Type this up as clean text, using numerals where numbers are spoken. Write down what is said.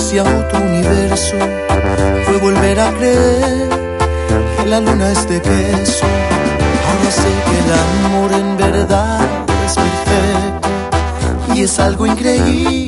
hacia otro universo fue volver a creer que la luna es de queso. Ahora sé que el amor en verdad es perfecto y es algo increíble